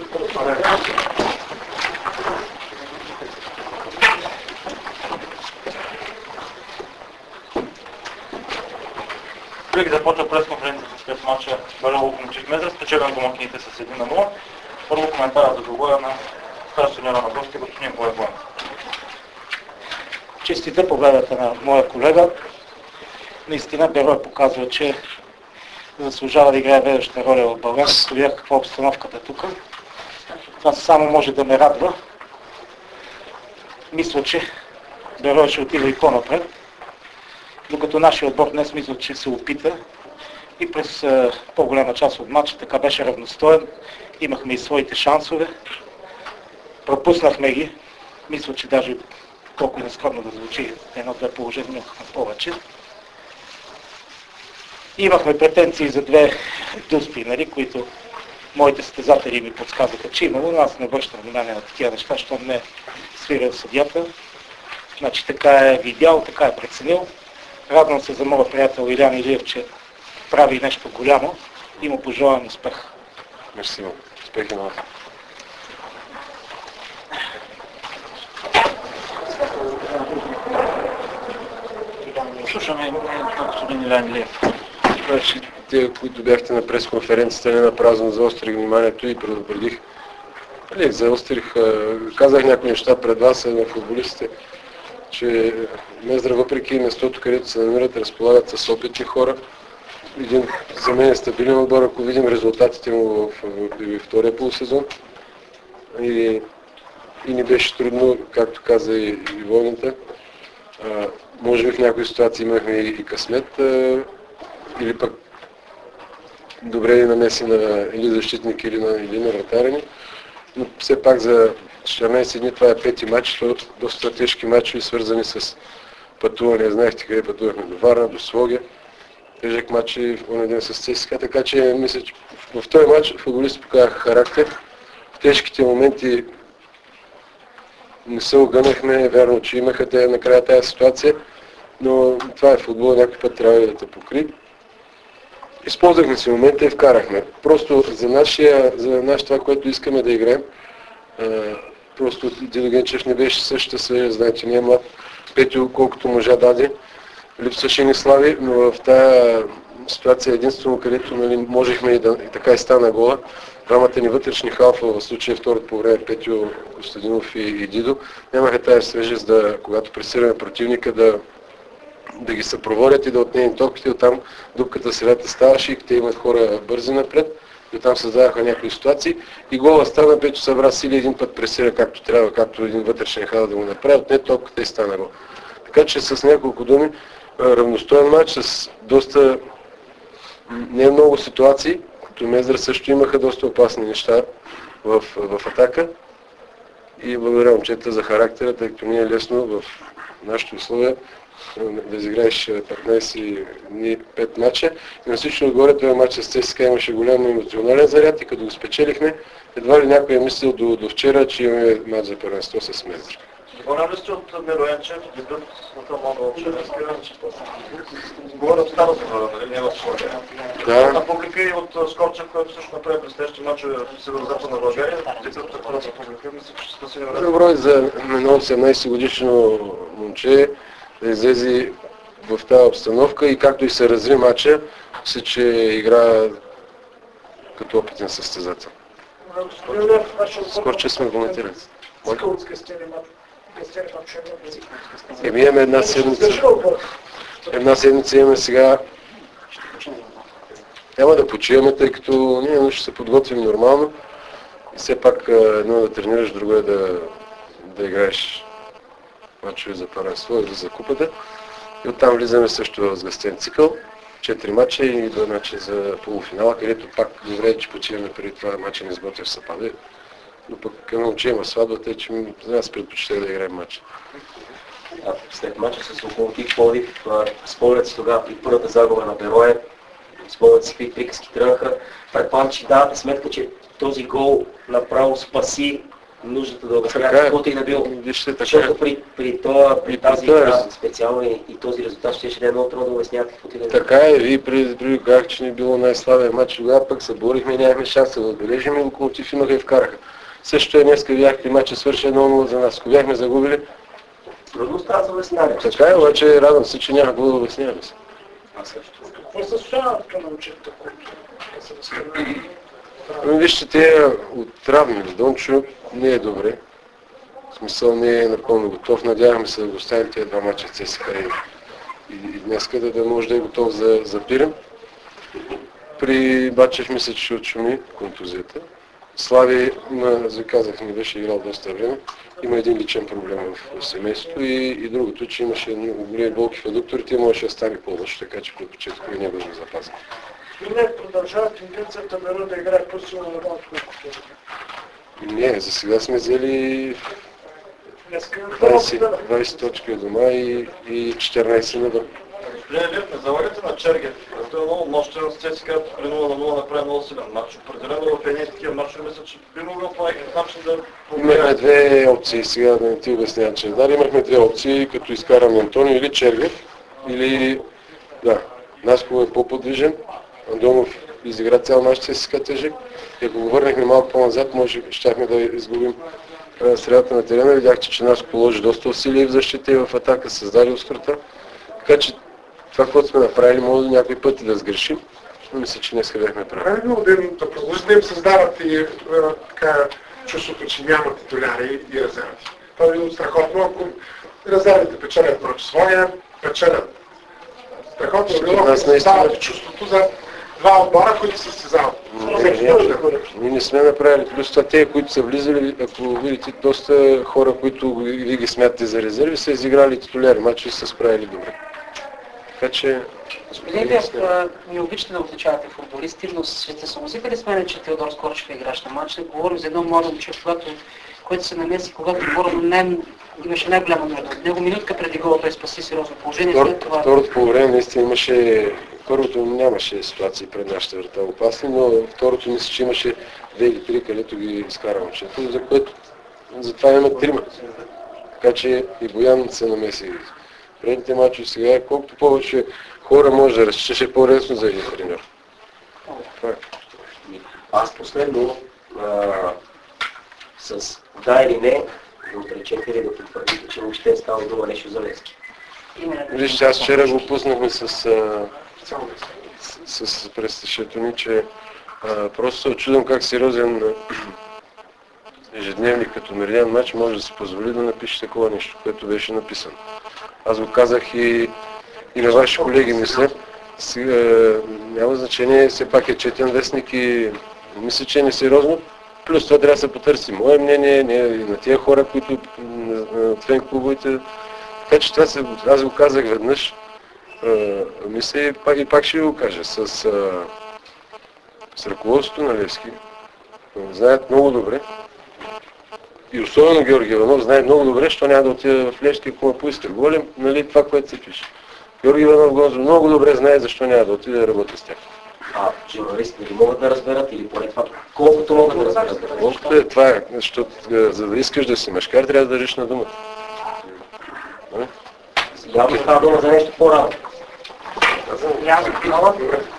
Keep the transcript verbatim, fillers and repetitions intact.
Колеги, започва пресконференцията след матча Бърнал Локомотив Мездра. Спечелен домакините с един на нула. Първо коментара за двобоя на старшиньора на гости, господин Боя Боя. Честита победата на моя колега. Наистина Берой показва, че заслужава да играе ведеща роля в България. Видях каква обстановката е тук. Това само може да ме радва. Мисля, че Берой ще отива и по-напред. Докато нашия отбор днес мисля, че се опита и през е, по-голяма част от матча така беше равностоен. Имахме и своите шансове. Пропуснахме ги. Мисля, че даже колко и нескромно да звучи, едно-две положения имахме повече. Имахме претенции за две дуспинери, които моите състезатели ми подсказаха, че имало, но аз не връщам внимание на такива неща, защото не е свирил съдията. Значи така е видял, така е преценил. Радвам се за моя приятел Илян Илиев, че прави нещо голямо и му пожелавам успех. Мерси, успехи на вас. Слушаме господин Илян Илиев. Значи, те, които бяхте на пресконференцията, не на празно, заострих вниманието и предупредих. Нали, заострих, казах някои неща пред вас на футболистите, че Мездра, въпреки местото, където се намират, разполагат с опитни хора. Един за мен е стабилен отбор, ако видим резултатите му в, в, в, в втория полусезон. И, и ни беше трудно, както каза и, и Войната. А, може би в някои ситуации имахме и, и късмет, а, или пък добре намеси на или защитник, или на, или на вратарени. Но все пак за четиринайсет дни това е пети матч, това е доста тежки матчи, свързани с пътуване. Знаехте къде пътувахме, до Варна, до Своге. Тежък матч и в онен ден с ЦСКА, така че мисля, че в този матч футболистите показаха характер. В тежките моменти не се огънахме, вярно, че имаха те накрая тази ситуация, но това е футбол, някой път трябва да те покри. Използвахме си момента и вкарахме. Просто за нашия, за наш това, което искаме да играем, просто Дидо Генчев не беше същата свежа, знаете, не е млад. Петю колкото можа даде, липсваше ни Слави, но в тази ситуация единствено, където нали, можехме и, да, и така и стана гола. Двамата ни вътрешни халфа, в случая второто по време Петю Костадинов и, и Дидо, нямаха тази свежест, да, когато пресираме противника, да, да ги съпроводят и да отнемем топките. Оттам дупката средата ставаше и те имат хора бързи напред. И оттам създадаха някакви ситуации. И гола стана, Петю събра сили, един път пресира както трябва, както един вътрешен хал да го направи, отне топката и стана гол. Така че с няколко думи, равностоен матч, с доста не много ситуации, като Мездра също имаха доста опасни неща в, в атака. И благодаря момчета за характера, тъй като не е лесно в нашите условия да изиграеш петнайсет дни, пет матча. И на всичко отгоре този матч с ЦСКА имаше голям емоционален заряд и като го спечелихме, едва ли някой е мислил до, до вчера, че имаме матч за първенство с Мездра. Доволен ли сте от Мироенчев, дебют на това младо ученически? Говоря от старото време, нали? Не в Шория. Да. На публика и от Скорчев, който също направи през следващите мачове в Северо-Западна България. Дебют от тази публика, мисля, че ще се не върне. Добро е за едно осемнайсет годишно момче да излезе в тази обстановка и както и се разви матча, мисля, че игра като опитен състезател. Скорчев сме коментирали. Еми имаме една седмица. Една седмица имаме сега. Няма да почиваме, тъй като ние ще се подготвим нормално. И все пак едно да тренираш, друго е да, да играеш мачове за първенство или за купата. И оттам влизаме също в сгъстен цикъл. Четири мача и два мача за полуфинала, където пак добре е, че почиваме преди това мача не сготвя в Сападе. Но пък едно, че има сватбата, е, че аз предпочитах да играем матча. А след матча с Локомотив Пловдив, спомнят си тогава при първата загуба на Берое, спомнят си какви приказки тръгнаха. Предполагам, че давате сметка, че този гол направо спаси нуждата да обясняват Така е. каквото и да било. Вижте, така е. Защото при, при, това, И при при тази това игра рез- специално и, и този резултат ще да е много трудно да обясняват каквото и да било. Така е, вие преди преди казах, че не е било най-слабия матч, тогава пък се борихме и нямахме шанса да отбележим и Локомотив имаха и вкараха. Също е днеска видяхте матча свърши едно нула за нас. Ако бяхме загубили, Трудно става за обясняване. така е, обаче радвам се, че няма какво да обясняваме се. Аз също. Какво е състоянието на учителите, които се възстановяват? Ами вижте, те от травми, Дончо не е добре. В смисъл не е напълно готов. Надяваме се да го оставим тези два мача в ЦСКА и, и, и днеска, да, да може да е готов за, за Пирин. При Бачев мисля, че ще отшуми контузията. Слави, има, за казах, не беше играл доста време. Има един личен проблем в семейството и, и другото, че имаше много големи болки в адукторите и можеше да стане по-лошо, така че предпочетох и него да го запазим. Не продължава тенденцията Беро да играе по-силно на малко, колкото Не, за сега сме взели днеска. двайсет, двайсет точки от дома и, и четиринайсет на дом. Господин Илиев, не залагате на Чергев. Той е много мощен с ЦСКА при нула на нула направи много силен матч. Определено в едни такива матчове мисля, че би могъл по някакъв начин да Имахме повлияе. две опции, сега да не ти обяснявам, че да, имахме две опции, като изкараме Антонио или Чергев, или да, Наско е по-подвижен, Андонов изигра цял мач ЦСКА тежък. И ако го върнахме малко по-назад, може щяхме да изгубим а, средата на терена. Видяхте, че Наско положи доста усилия в защита и в атака, създаде острота. Така че това, което сме направили, може да някой път и да сгрешим, но мисля, че днес бяхме прави. Правилно да им, да продължат да им създават и е, така, чувството, че няма титуляри и резерви. Това е било страхотно, ако резервите печелят против своя, печелят. Страхотно е било, Аз ако наистина- създават чувството за два отбора, които се състезават. Не, не, ние не сме направили. Плюс това те, които са влизали, ако видите, доста хора, които ви ги смятате за резерви, са изиграли титуляри матчи и са справили добре. Така че... Господин Илиев, а, не обичате да отличавате футболисти, но сте съгласите с мен, че Теодор Скорчев е играч на матча? Говорим за едно младо момче, когато, който се намеси, когато отбора най- имаше най-голяма нужда. От него минутка преди гола той спаси сериозно положение. След Второто, това... второто по време наистина имаше... Първото нямаше ситуации пред нашата врата опасни, но второто мисля, че имаше две или три, където ги изкара момчето, за което затова имаме трима. Така че и Боян се намеси. Предните мачове сега, колкото повече хора може да разчиташ, е по-лесно за един тренер. Това е. Аз последно а, с да или не, да отречете или да потвърдите, че въобще е става дума нещо за Левски. Именно- Вижте, аз вчера го пуснахме с, а, с, с пресъщето ни, че а, просто се очудвам как сериозен а, ежедневник като Меридиан матч може да си позволи да напише такова нещо, което беше написано. Аз го казах и, и на ваши колеги, мисля. Сега, няма значение, все пак е четен вестник и мисля, че е несериозно. Плюс това трябва да се потърси мое мнение, не, и на тия хора, които от фен клубовете. Така че това се, аз го казах веднъж, а, мисля и пак, и пак ще го кажа. С, а, с ръководството на Левски знаят много добре, и особено Георги Иванов знае много добре, що няма да отида в Левски, ако ме поиска. Говорим, нали, това, което се пише. Георги Иванов Гонзо много добре знае защо няма да отида да работи с тях. А журналистите ли могат да разберат или поне това, колкото могат да разберат? Колкото е това, е, защото а, за да искаш да си мъжкар, трябва да държиш на думата. Нали? Явно става дума за нещо по-рано. Явно.